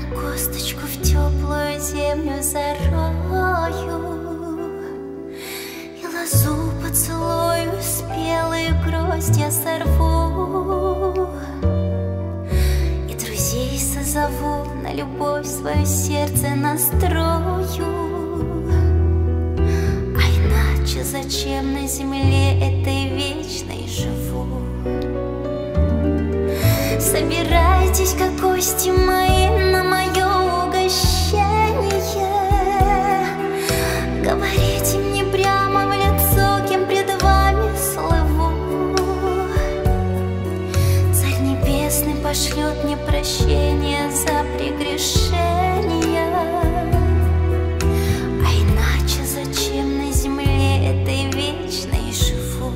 косточку в теплую землю зарою, и лозу поцелую, спелые гроздья сорву, и друзей созову, на любовь свое сердце настрою. А иначе зачем на земле этой вечной живу? Собирайтесь-ка, гости мои, на мое угощение. Говорите мне прямо в лицо, кем пред вами слыву. Царь Небесный пошлет мне прощение за прегрешения. А иначе зачем на земле этой вечной живу?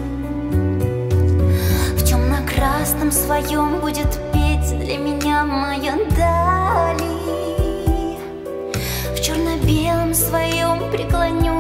В темно-красном своем будет петь для меня моя дали, в черно-белом своем преклоню